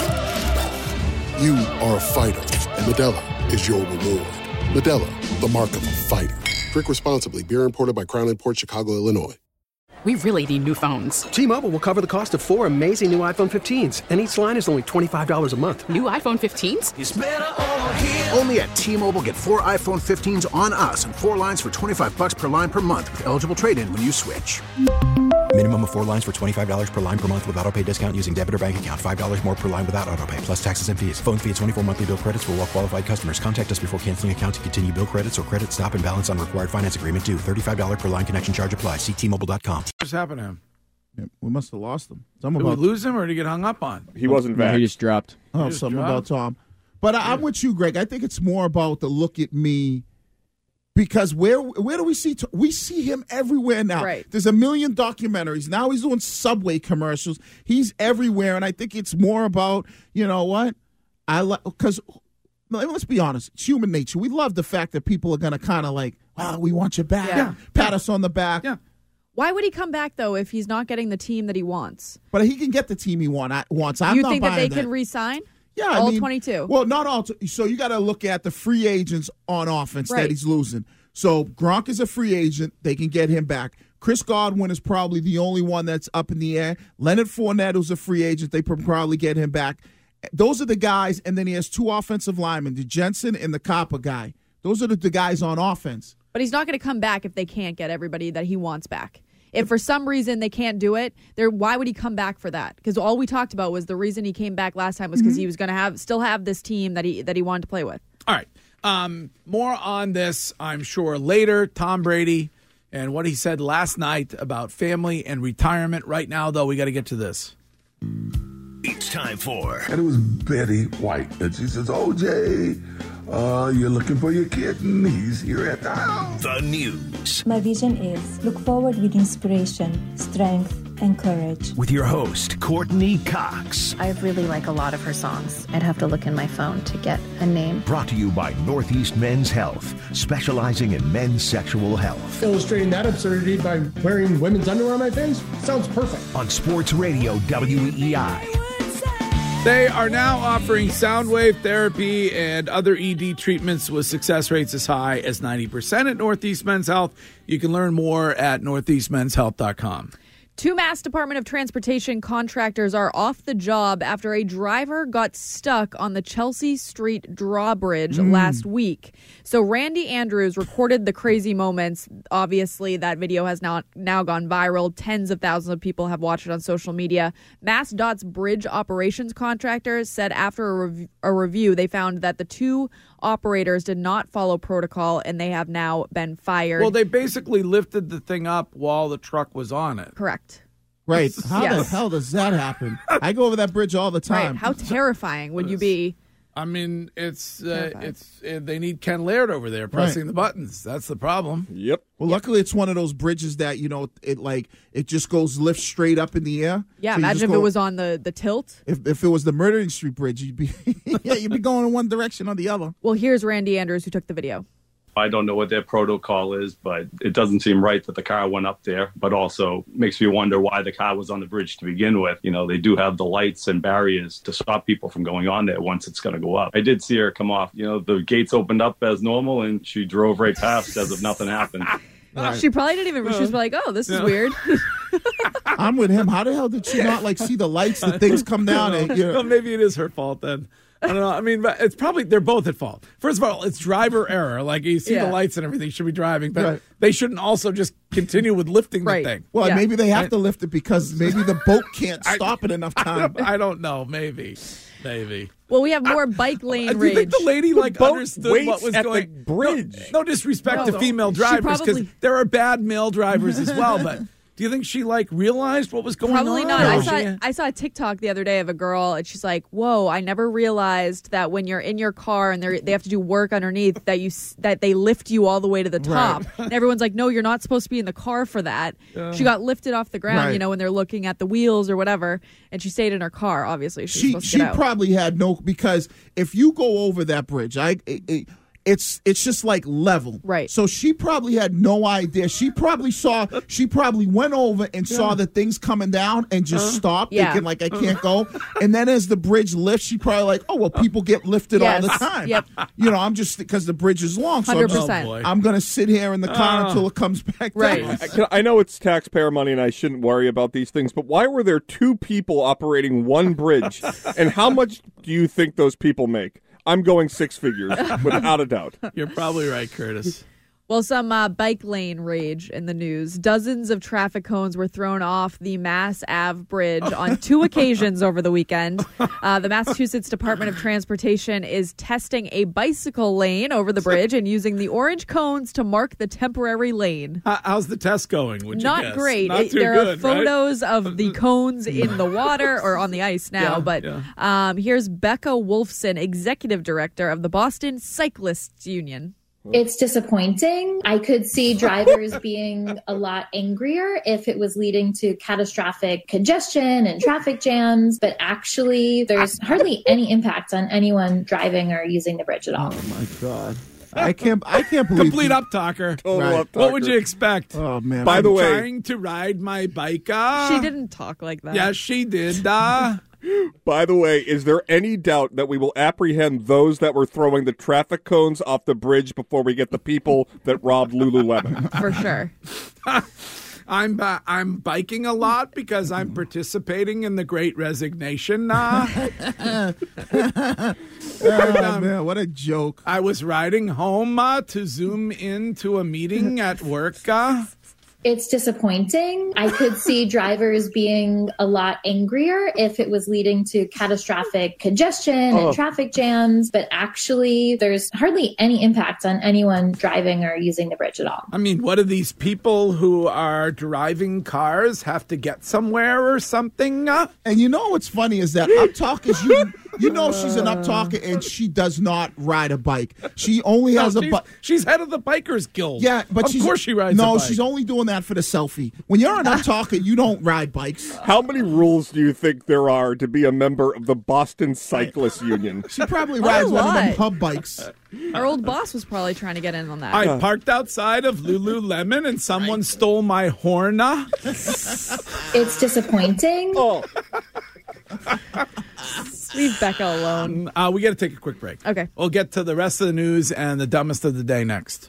S2: You are a fighter, and Modelo is your reward. Modelo, the mark of a fighter. Drink responsibly. Beer imported by Crown Imports, Chicago, Illinois.
S22: We really need new phones.
S23: T-Mobile will cover the cost of four amazing new iPhone fifteens, and each line is only twenty-five dollars a month.
S22: New iPhone fifteens?
S23: It's better over
S24: here. Only at T-Mobile, get four iPhone fifteens on us and four lines for twenty-five dollars per line per month with eligible trade-in when you switch.
S25: Minimum of four lines for twenty-five dollars per line per month with autopay discount using debit or bank account. five dollars more per line without autopay, plus taxes and fees. Phone fee at twenty-four monthly bill credits for well-qualified customers. Contact us before canceling account to continue bill credits or credit stop and balance on required finance agreement due. thirty-five dollars per line connection charge applies. See T Mobile dot com.
S7: What's happened to him?
S9: Yeah, we must have lost him. Something
S7: Did we
S9: about
S7: lose him or did he get hung up on?
S10: He wasn't
S5: No,
S10: back.
S5: he just dropped.
S9: Oh,
S7: He just
S9: something
S7: dropped?
S9: about Tom. But I, I'm with you, Greg. I think it's more about the look at me. Because where where do we see Tom? We see him everywhere now.
S11: Right.
S9: There's a million documentaries. Now he's doing Subway commercials. He's everywhere, and I think it's more about, you know what? I like because let's be honest, it's human nature. We love the fact that people are going to kind of like, wow, we want you back.
S11: Yeah.
S9: Pat us on the back.
S7: Yeah.
S11: Why would he come back, though, if he's not getting the team that he wants?
S9: But he can get the team he want, I, wants. I'm
S11: you
S9: not
S11: think that
S9: buying
S11: they can re-sign?
S9: Yeah,
S11: all
S9: I mean,
S11: twenty-two.
S9: Well, not all. T- so you got to look at the free agents on offense
S11: Right.
S9: that he's losing. So Gronk is a free agent. They can get him back. Chris Godwin is probably the only one that's up in the air. Leonard Fournette, who's a free agent, they can probably get him back. Those are the guys, and then he has two offensive linemen, the Jensen and the Copper guy. Those are the, the guys on offense.
S11: But he's not going to come back if they can't get everybody that he wants back. If for some reason they can't do it, there why would he come back for that? Because all we talked about was the reason he came back last time was because
S7: Mm-hmm.
S11: he was going to have still have this team that he that he wanted to play with.
S7: All right. Um, more on this, I'm sure, later. Tom Brady and what he said last night about family and retirement. Right now, though, we got to get to this.
S4: It's time for
S26: And it was Betty White. And she says, O J, uh, you're looking for your kitten. He's here at the house.
S4: the news
S27: My vision is look forward with inspiration, strength, and courage.
S4: with your host, Courtney Cox.
S28: I really like a lot of her songs. I'd have to look in my phone to get a name.
S4: Brought to you by Northeast Men's Health, specializing in men's sexual health.
S29: Illustrating that absurdity by wearing women's underwear on my face sounds perfect.
S4: On Sports Radio W E E I.
S7: They are now offering sound wave therapy and other E D treatments with success rates as high as ninety percent at Northeast Men's Health. You can learn more at northeast men's health dot com.
S11: Two Mass Department of Transportation contractors are off the job after a driver got stuck on the Chelsea Street drawbridge
S30: Mm.
S11: last week. So Randy Andrews recorded the crazy moments. Obviously, that video has now, now gone viral. Tens of thousands of people have watched it on social media. MassDOT's bridge operations contractors said after a, rev- a review, they found that the two operators did not follow protocol and they have now been fired.
S7: Well, they basically lifted the thing up while the truck was on it.
S11: Correct.
S9: Right. How the
S11: Yes.
S9: hell does that happen? I go over that bridge all the time.
S11: Right. How terrifying would you be?
S7: I mean, it's uh, it's uh, they need Ken Laird over there pressing
S9: Right.
S7: the buttons. That's the problem.
S10: Yep.
S9: Well, luckily it's one of those bridges that, you know, it like it just goes lift straight up in the air.
S11: Yeah,
S9: So you
S11: imagine
S9: just
S11: if
S9: go-
S11: it was on the, the tilt.
S9: if if it was the Murdering Street Bridge, you'd be yeah, you'd be going in one direction or the other.
S11: Well, here's Randy Andrews who took the video.
S31: I don't know what their protocol is, but it doesn't seem right that the car went up there, but also makes me wonder why the car was on the bridge to begin with. You know, they do have the lights and barriers to stop people from going on there once it's going to go up. I did see her come off. You know, the gates opened up as normal and she drove right past as if nothing happened.
S11: She probably didn't even. She was like, "Oh, this is
S7: Yeah.
S11: weird."
S9: I'm with him. How the hell did she not like see the lights, the things come down? And, you know,
S7: Well, maybe it is her fault then. I don't know. I mean, but it's probably they're both at fault. First of all, it's driver error. Like you see
S11: Yeah.
S7: the lights and everything, you should be driving, but
S9: Right.
S7: they shouldn't also just continue with lifting
S11: Right.
S7: the thing.
S9: well,
S11: Yeah.
S9: maybe they have
S7: Right.
S9: to lift it because maybe the boat can't stop it enough
S7: I
S9: time.
S7: don't, I don't know. Maybe, maybe.
S11: Well, we have more bike lane
S7: Do you
S11: rage.
S7: think the lady like
S10: boat
S7: understood
S10: waits
S7: what was
S10: at
S7: going?
S10: the bridge.
S7: No, no disrespect
S11: No.
S7: to female
S11: She
S7: drivers because
S11: probably-
S7: there are bad male drivers as well, but. Do you think she like realized what was going
S11: Probably
S7: on?
S11: not.
S7: Or
S11: I
S7: was
S11: saw
S7: she-
S11: I saw a TikTok the other day of a girl, and she's like, "Whoa! I never realized that when you're in your car and they they have to do work underneath, that you s- that they lift you all the way to the top."
S7: Right.
S11: And everyone's like, "No, you're not supposed to be in the car for that."
S7: Yeah.
S11: She got lifted off the ground,
S9: Right.
S11: you know, when they're looking at the wheels or whatever, and she stayed in her car. Obviously, she, was
S9: She
S11: supposed to
S9: she
S11: get out.
S9: probably had no, because if you go over that bridge, I it, it, it's it's just like level.
S11: Right.
S9: So she probably had no idea. She probably saw she probably went over and saw
S7: Yeah.
S9: the things coming down and just
S7: Uh,
S9: stopped,
S11: yeah.
S9: thinking like I can't go. And then as the bridge lifts, she probably like, oh well, people get lifted all the
S11: Yes.
S9: time.
S11: Yep.
S9: You know, I'm just because the bridge is long, so I'm,
S11: one hundred
S9: just,
S11: percent.
S7: Oh, boy.
S9: I'm gonna sit here in the car
S7: Oh.
S9: until it comes back
S11: Right.
S9: down.
S10: I, can- I know it's taxpayer money and I shouldn't worry about these things, but why were there two people operating one bridge? And how much do you think those people make? I'm going six figures, without a doubt.
S7: You're probably right, Curtis.
S11: Well, some uh, bike lane rage in the news. Dozens of traffic cones were thrown off the Mass Ave Bridge on two occasions over the weekend. Uh, the Massachusetts Department of Transportation is testing a bicycle lane over the bridge and using the orange cones to mark the temporary lane.
S7: How, how's the test going? Would you
S11: Not
S7: guess?
S11: great.
S7: Not
S11: It-
S7: too
S11: there
S7: good,
S11: are photos of the cones in the water or on the ice now.
S7: Yeah,
S11: but
S7: yeah.
S11: Um, here's Becca Wolfson, Executive Director of the Boston Cyclists Union.
S1: It's disappointing. I could see drivers being a lot angrier if it was leading to catastrophic congestion and traffic jams, but actually there's hardly any impact on anyone driving or using the bridge at all.
S9: Oh my god. I can't I can't believe
S7: Complete up talker.
S10: Total
S9: Right.
S10: up
S7: What would
S10: talker.
S7: you expect?
S9: Oh man.
S10: By
S7: I'm
S10: the way,
S7: trying to ride my bike. Uh,
S11: She didn't talk like that.
S7: Yeah, she did. Uh,
S10: by the way, is there any doubt that we will apprehend those that were throwing the traffic cones off the bridge before we get the people that robbed Lululemon?
S11: For sure.
S7: I'm bi- I'm biking a lot because I'm participating in the Great Resignation. Uh,
S9: Oh, man, what a joke.
S7: I was riding home uh, to zoom into a meeting at work. Uh,
S1: It's disappointing. I could see drivers being a lot angrier if it was leading to catastrophic congestion
S10: Oh.
S1: and traffic jams, but actually there's hardly any impact on anyone driving or using the bridge at all.
S7: I mean, what do these people who are driving cars have to get somewhere or something? Uh?
S9: And you know what's funny is that up talkers, you you know she's an up talker and she does not ride a bike. She only has
S7: No,
S9: a
S7: she's,
S9: bike.
S7: she's head of the Bikers Guild.
S9: Yeah, but
S7: of
S9: she's,
S7: course she rides.
S9: No,
S7: a bike.
S9: she's only doing that for the selfie. When you're an up talker, you don't ride bikes.
S10: How many rules do you think there are to be a member of the Boston Cyclists Union?
S9: She probably
S11: A
S9: rides one of them
S11: lot.
S9: hub bikes.
S11: Our old boss was probably trying to get in on that.
S7: I parked outside of Lululemon and someone stole my horn. Uh.
S1: It's disappointing.
S10: Oh,
S11: Leave Becca alone.
S7: Uh, we got to take a quick break.
S11: Okay.
S7: We'll get to the rest of the news and the dumbest of the day next.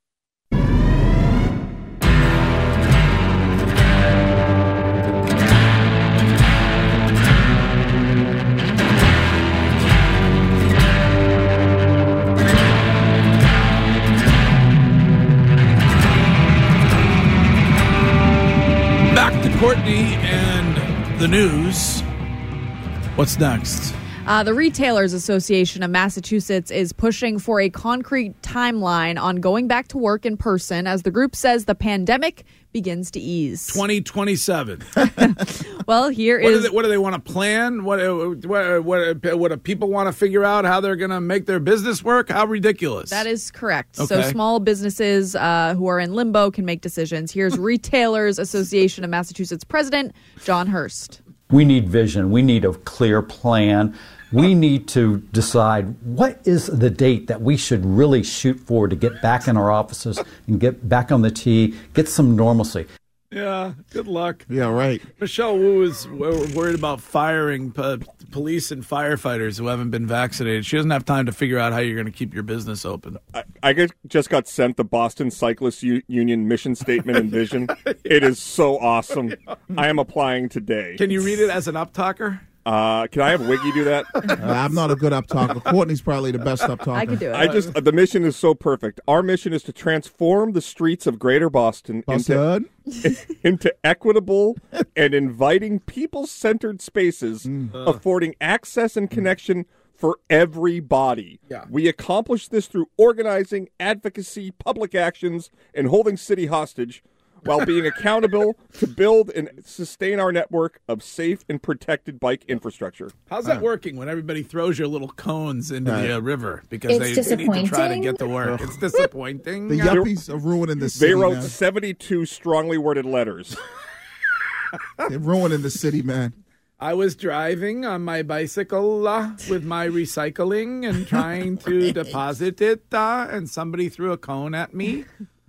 S7: Back to Courtney and the news. What's next?
S11: Uh, the Retailers Association of Massachusetts is pushing for a concrete timeline on going back to work in person as the group says the pandemic begins to ease.
S7: twenty twenty-seven.
S11: Well, here
S7: What do
S11: is
S7: they, what do they want to plan? What what what, what do people want to figure out how they're going to make their business work? How ridiculous!
S11: that is correct. So
S7: Okay.
S11: small businesses uh, who are in limbo can make decisions. Here's Retailers Association of Massachusetts President John Hurst.
S3: We need vision. We need a clear plan. We need to decide what is the date that we should really shoot for to get back in our offices and get back on the tee, get some normalcy.
S7: Yeah, good luck.
S9: Yeah, right.
S7: Michelle Wu is w- worried about firing p- police and firefighters who haven't been vaccinated. She doesn't have time to figure out how you're going to keep your business open.
S10: I, I get, just got sent the Boston Cyclists U- Union mission statement and vision. It is so awesome. I am applying today.
S7: Can you read it as an up talker?
S10: Uh, can I have Wiggy do that?
S9: Uh, I'm not a good up talker. Courtney's probably the best up talker.
S11: I could do it.
S10: I just the mission is so perfect. Our mission is to transform the streets of Greater Boston into
S9: Boston.
S10: into equitable and inviting people-centered spaces,
S9: Mm.
S10: affording access and connection for everybody.
S7: Yeah.
S10: We accomplish this through organizing, advocacy, public actions, and holding city hostage, while being accountable to build and sustain our network of safe and protected bike infrastructure.
S7: How's that working when everybody throws your little cones into
S10: Right.
S7: the uh, river because
S1: It's
S7: they, they need to try to
S1: disappointing.
S7: get to work? It's disappointing.
S9: The yuppies are ruining the
S10: They
S9: city,
S10: wrote
S9: man.
S10: seventy-two strongly worded letters.
S9: They're ruining the city, man.
S7: I was driving on my bicycle uh, with my recycling and trying to deposit it, uh, and somebody threw a cone at me.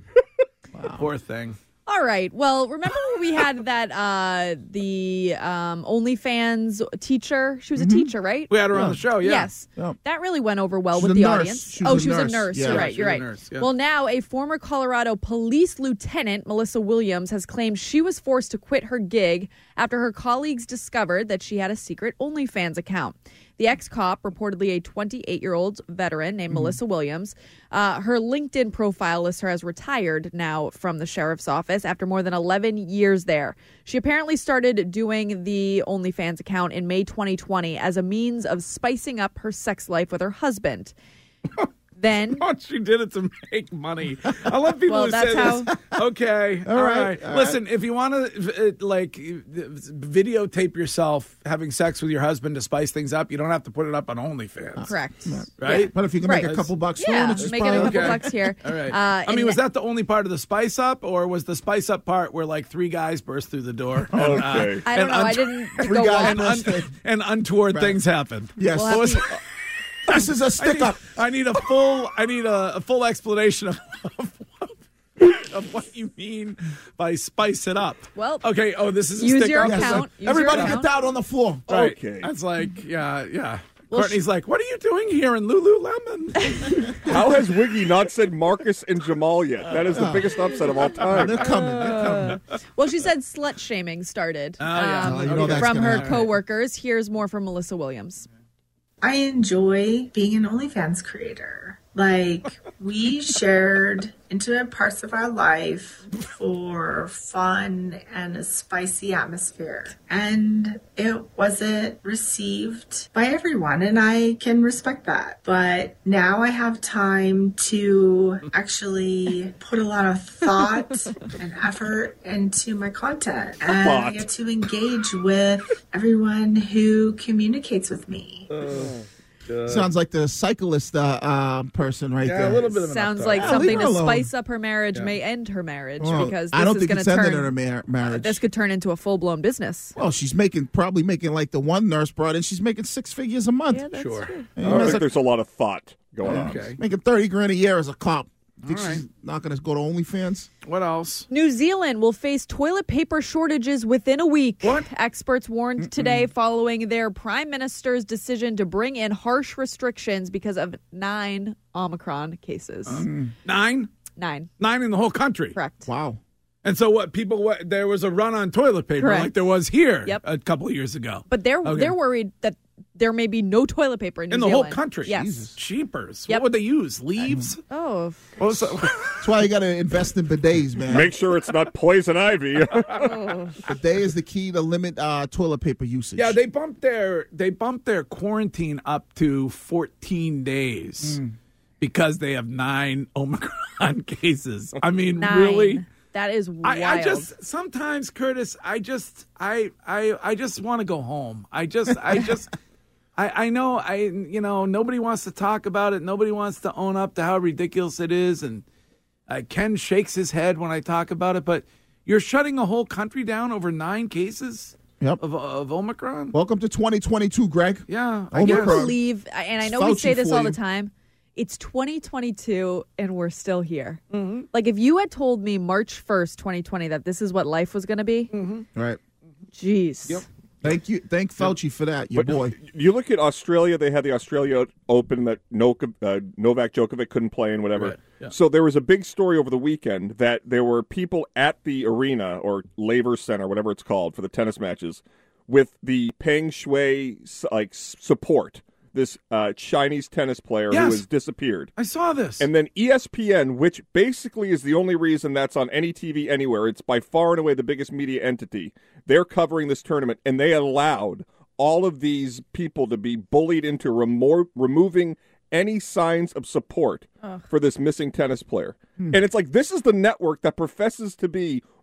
S7: Poor thing.
S11: All right. Well, remember when we had that uh, the um, OnlyFans teacher? She was a teacher, right?
S7: We had her on the show, yeah.
S11: Yes.
S7: Yeah.
S11: That really went over well
S9: She's
S11: with
S9: a
S11: the
S9: nurse.
S11: audience.
S9: She was
S11: oh,
S9: a
S11: she was
S9: nurse.
S11: a nurse.
S9: Yeah.
S11: You're
S9: Yeah,
S11: right.
S9: she
S11: You're
S9: was a
S11: right.
S9: nurse, yeah.
S11: Well, now a former Colorado police lieutenant, Melissa Williams, has claimed she was forced to quit her gig after her colleagues discovered that she had a secret OnlyFans account. The ex-cop, reportedly a twenty-eight-year-old veteran named
S9: Mm-hmm.
S11: Melissa Williams, uh, her LinkedIn profile lists her as retired now from the sheriff's office after more than eleven years there. She apparently started doing the OnlyFans account in May twenty twenty as a means of spicing up her sex life with her husband. Then
S7: Oh, she did it to make money. I love people
S11: Well,
S7: who
S11: that's
S7: say
S11: how-
S7: this. Okay,
S9: All
S7: all
S9: right,
S7: right.
S9: all
S7: Listen, if you want to uh, like videotape yourself having sex with your husband to spice things up, you don't have to put it up on OnlyFans.
S11: Correct.
S7: Right?
S9: But if you can
S11: Right.
S9: make a couple bucks
S11: Yeah,
S9: from it, it's just
S11: making a
S9: probably
S11: couple
S9: okay.
S11: bucks here.
S7: All right.
S11: Uh,
S7: I mean,
S11: and
S7: was that the only part of the spice up, or was the spice up part where like three guys burst through the door? And,
S10: Okay.
S11: I don't
S7: and
S11: know. I
S7: unt-
S11: didn't
S9: Three
S11: go
S9: guys
S11: on.
S7: and, un- and untoward things happened.
S9: Yes.
S11: We'll have
S7: What was-
S11: to-
S9: This is a
S7: I
S9: stick
S7: need,
S9: up.
S7: I need a full. I need a, a full explanation of, of, of what you mean by spice it up.
S11: Well,
S7: okay. Oh, this is a
S11: use
S7: stick
S11: your
S7: up.
S9: Yes,
S11: account.
S9: uh,
S11: Use your
S9: Everybody
S11: account.
S9: get down on the floor.
S7: Right.
S10: Okay.
S7: That's like, yeah, yeah.
S11: Well,
S7: Courtney's like, what are you doing here in Lululemon?
S10: How has Wiggy not said Marcus and Jamal yet? That is the biggest upset of all time.
S9: They're coming. They're coming.
S11: Well, she said slut shaming started
S7: Oh, yeah.
S11: um,
S9: Oh, you know that's
S11: from
S9: gonna
S11: her
S9: happen.
S11: coworkers. Here's more from Melissa Williams.
S6: I enjoy being an OnlyFans creator. Like, we shared intimate parts of our life for fun and a spicy atmosphere. And it wasn't received by everyone, and I can respect that. But now I have time to actually put a lot of thought and effort into my content. And I get to engage with everyone who communicates with me.
S9: Sounds like the cyclist uh, uh, person right
S7: Yeah,
S9: there.
S7: a little bit of an
S11: Sounds
S7: upset.
S11: like
S9: Yeah,
S11: something
S9: leave her
S11: to
S9: alone.
S11: spice up her marriage
S7: Yeah.
S11: may end her marriage
S9: Well,
S11: because this
S9: I don't
S11: is
S9: think
S11: going
S9: it's
S11: to
S9: ending
S11: turn.
S9: her mar- marriage.
S11: This could turn into a full blown business.
S9: Well, she's making probably making like the one nurse brought in. She's making six figures a month.
S11: Yeah, that's
S7: Sure.
S11: true.
S9: And
S10: I
S9: you know,
S10: don't
S9: it's
S10: think
S9: like
S10: there's a lot of thought going on.
S7: Okay.
S9: making thirty grand a year as a cop. Think
S7: All
S9: she's not going to go to OnlyFans?
S7: What else?
S11: New Zealand will face toilet paper shortages within a week.
S7: What?
S11: Experts warned
S9: Mm-mm.
S11: today following their prime minister's decision to bring in harsh restrictions because of nine Omicron cases.
S7: Um, Nine?
S11: Nine.
S7: Nine in the whole country.
S11: Correct.
S9: Wow.
S7: And so what? People, what, there was a run on toilet paper
S11: Correct.
S7: like there was here
S11: Yep.
S7: a couple of years ago.
S11: But they're
S7: Okay.
S11: they're worried that there may be no toilet paper in New
S7: in the
S11: Zealand.
S7: whole country.
S11: Yes.
S7: Jesus. Cheapers.
S11: Yep.
S7: What would they use? Leaves?
S11: Oh.
S7: What was that?
S9: That's why you got to invest in bidets, man.
S10: Make sure it's not poison ivy.
S11: Oh.
S9: Bidet is the key to limit uh, toilet paper usage.
S7: Yeah, they bumped their they bumped their quarantine up to fourteen days
S9: Mm.
S7: because they have nine Omicron cases. I mean,
S11: Nine.
S7: really?
S11: That is wild.
S7: I, I just sometimes, Curtis, I just I I I just want to go home. I just I just I I know I you know nobody wants to talk about it. Nobody wants to own up to how ridiculous it is, and uh, Ken shakes his head when I talk about it. But you're shutting a whole country down over nine cases
S9: Yep.
S7: of of Omicron.
S9: Welcome to twenty twenty-two, Greg.
S7: Yeah, I
S11: I
S7: guess.
S11: can't believe, and I know we
S9: Fauci
S11: say this
S9: for
S11: all
S9: you.
S11: the time, it's twenty twenty-two and we're still here.
S7: Mm-hmm.
S11: Like, if you had told me March first, twenty twenty, that this is what life was going to be,
S7: Mm-hmm.
S9: Right.
S11: jeez.
S7: Yep.
S9: Thank you. Thank Fauci for that, your
S10: But
S9: boy.
S10: you look at Australia; they had the Australia Open that no, uh, Novak Djokovic couldn't play and whatever.
S7: Right, yeah.
S10: So there was a big story over the weekend that there were people at the arena or Laver Center, whatever it's called, for the tennis matches, with the Peng Shui like support. This uh, Chinese tennis player
S7: Yes.
S10: who has disappeared.
S7: I saw this.
S10: And then E S P N, which basically is the only reason that's on any T V anywhere, it's by far and away the biggest media entity. They're covering this tournament, and they allowed all of these people to be bullied into remo- removing any signs of support
S11: Ugh.
S10: for this missing tennis player. And it's like, this is the network that professes to be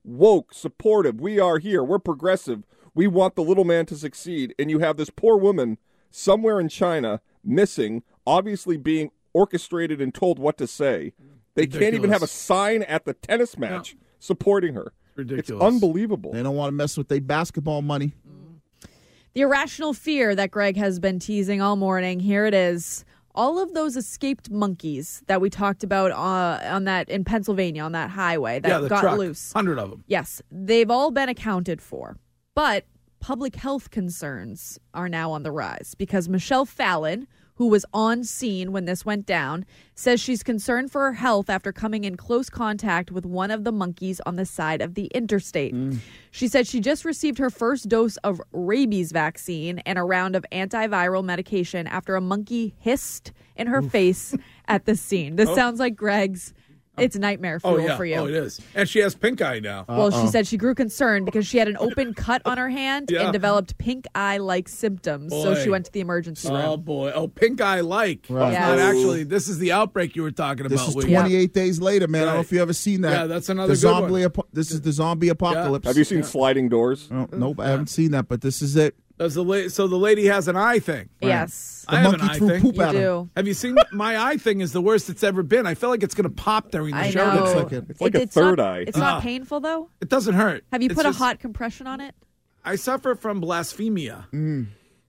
S10: woke, supportive. We are here. We're progressive. We want the little man to succeed. And you have this poor woman somewhere in China missing, obviously being orchestrated and told what to say. They ridiculous. Can't even have a sign at the tennis match no. supporting her. It's ridiculous. It's unbelievable.
S9: They don't want to mess with their basketball money.
S11: The irrational fear that Greg has been teasing all morning. Here it is. All of those escaped monkeys that we talked about uh, on that in Pennsylvania on that highway that
S7: yeah, the
S11: got
S7: truck.
S11: loose.
S7: Hundred of them.
S11: Yes, they've all been accounted for. But public health concerns are now on the rise because Michelle Fallon, who was on scene when this went down, says she's concerned for her health after coming in close contact with one of the monkeys on the side of the interstate. Mm. She said she just received her first dose of rabies vaccine and a round of antiviral medication after a monkey hissed in her Oof. face at the scene. This oh. sounds like Greg's. It's nightmare fuel
S7: oh, yeah.
S11: for you.
S7: Oh, it is. And she has pink eye now.
S11: Well, Uh-oh. she said she grew concerned because she had an open cut on her hand yeah. and developed pink eye-like symptoms. Boy. So she went to the emergency room.
S7: Oh, boy. Oh, pink eye-like.
S9: Right.
S11: Yes.
S7: Not actually. This is the outbreak you were talking
S9: this
S7: about.
S9: This is twenty-eight yeah. days later, man. Right. I don't know if you ever seen that.
S7: Yeah, that's another
S9: the
S7: good
S9: zombie
S7: one.
S9: Ap- this is the zombie apocalypse.
S10: Yeah. Have you seen
S9: yeah.
S10: Sliding Doors?
S9: Oh, nope, I haven't seen that, but this is it.
S7: Does the la- so the lady has an eye thing.
S11: Right. Yes.
S7: I
S9: the
S7: have
S9: monkey
S7: an eye
S9: threw
S7: thing.
S9: poop
S11: you
S9: at
S11: do.
S9: him.
S7: Have you seen my eye thing is the worst it's ever been. I feel like it's going to pop during the
S11: I
S7: show.
S11: know.
S9: It's like a,
S10: it's like
S11: it,
S10: a
S11: it's
S10: third
S11: not,
S10: eye.
S11: It's not
S7: uh,
S11: painful, though?
S7: It doesn't hurt.
S11: Have you
S7: it's
S11: put
S7: just,
S11: a hot compression on it?
S7: I suffer from blasphemia.
S9: Mm.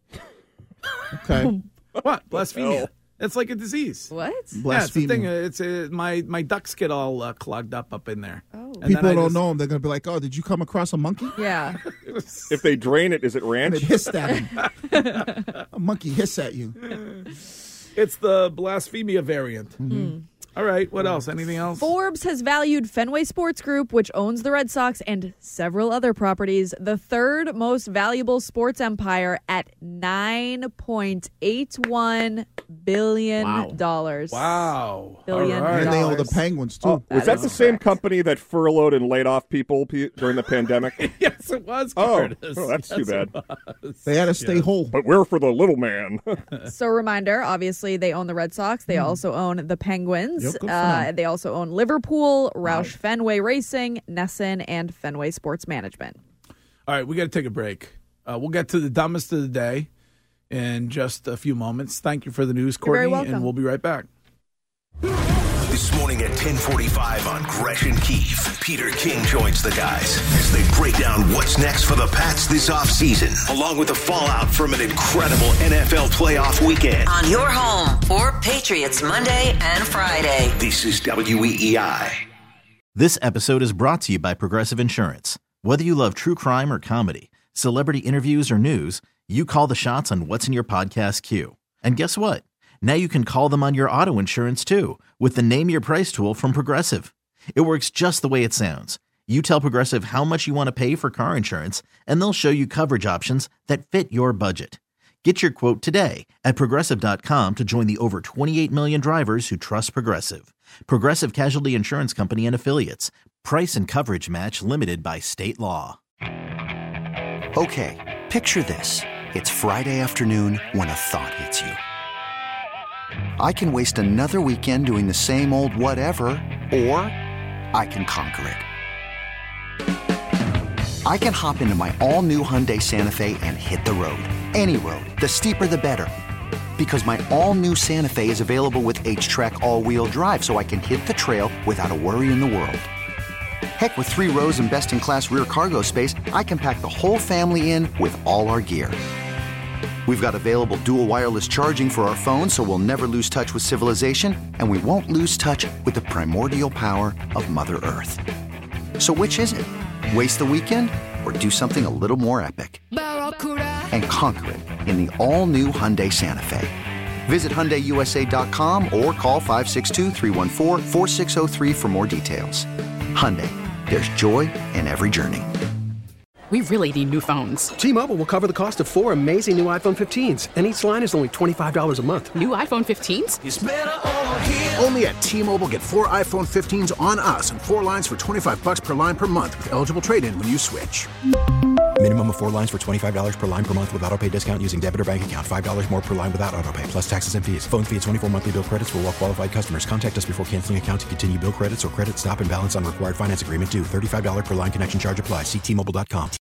S9: Okay.
S7: What? Blasphemia. It's like a disease.
S11: What?
S7: Yeah, it's the thing. It's uh, my my ducts get all uh, clogged up up in there.
S11: Oh.
S7: And
S9: People don't
S7: just,
S9: know them. They're going to be like, oh, did you come across a monkey?
S11: Yeah.
S10: If they drain it, is it
S9: And
S10: ranch?
S9: it hissed at him. A monkey hiss at you.
S7: It's the blasphemia variant.
S11: Mm-hmm.
S7: All right. What else? Anything else?
S11: Forbes has valued Fenway Sports Group, which owns the Red Sox and several other properties, the third most valuable sports empire at nine point eight one billion dollars.
S7: Wow.
S11: Billion
S7: All right.
S9: And they own the
S11: dollars.
S9: Penguins, too.
S10: Oh, was that the same company that furloughed and laid off people p- during the pandemic?
S7: Yes, it was.
S10: Oh,
S7: Curtis.
S10: oh, that's
S7: Yes,
S10: too bad.
S9: They had to stay
S7: Yes.
S9: whole.
S10: But we're for the little man.
S11: So, reminder, obviously, they own the Red Sox. They mm. also own the Penguins.
S9: Yep, good for
S11: uh,
S9: them.
S11: they also own Liverpool, Roush wow. Fenway Racing, Nesson, and Fenway Sports Management.
S7: All right, we got to take a break. Uh, we'll get to the dumbest of the day in just a few moments. Thank you for the news,
S11: You're very
S7: Courtney,
S11: welcome.
S7: and we'll be right back.
S4: This morning at ten forty-five on Gresh and Keefe, Peter King joins the guys as they break down what's next for the Pats this offseason, along with the fallout from an incredible N F L playoff weekend.
S8: On your home for Patriots Monday and Friday.
S4: This is W E E I.
S12: This episode is brought to you by Progressive Insurance. Whether you love true crime or comedy, celebrity interviews or news, you call the shots on what's in your podcast queue. And guess what? Now you can call them on your auto insurance too with the Name Your Price tool from Progressive. It works just the way it sounds. You tell Progressive how much you want to pay for car insurance, and they'll show you coverage options that fit your budget. Get your quote today at Progressive dot com to join the over twenty-eight million drivers who trust Progressive. Progressive Casualty Insurance Company and Affiliates. Price and coverage match limited by state law.
S21: Okay, picture this. It's Friday afternoon when a thought hits you. I can waste another weekend doing the same old whatever, or I can conquer it. I can hop into my all-new Hyundai Santa Fe and hit the road. Any road. The steeper, the better. Because my all-new Santa Fe is available with H-Track all-wheel drive, so I can hit the trail without a worry in the world. Heck, with three rows and best-in-class rear cargo space, I can pack the whole family in with all our gear. We've got available dual wireless charging for our phones, so we'll never lose touch with civilization, and we won't lose touch with the primordial power of Mother Earth. So which is it? Waste the weekend or do something a little more epic? And conquer it in the all-new Hyundai Santa Fe. Visit Hyundai U S A dot com or call five six two, three one four, four six zero three for more details. Hyundai, there's joy in every journey.
S22: We really need new phones.
S23: T-Mobile will cover the cost of four amazing new iPhone fifteens, and each line is only twenty-five dollars a month.
S22: New iPhone fifteens?
S24: It's better over here. Only at T-Mobile, get four iPhone fifteens on us and four lines for twenty-five bucks per line per month with eligible trade-in when you switch. Minimum of four lines for twenty-five dollars per line per month with auto pay discount using debit or bank account. five dollars more per line without auto pay, plus taxes and fees. Phone fee at twenty-four monthly bill credits for well qualified customers. Contact us before canceling account to continue bill credits or credit stop and balance on required finance agreement due. thirty-five dollars per line connection charge applies. See T Mobile dot com.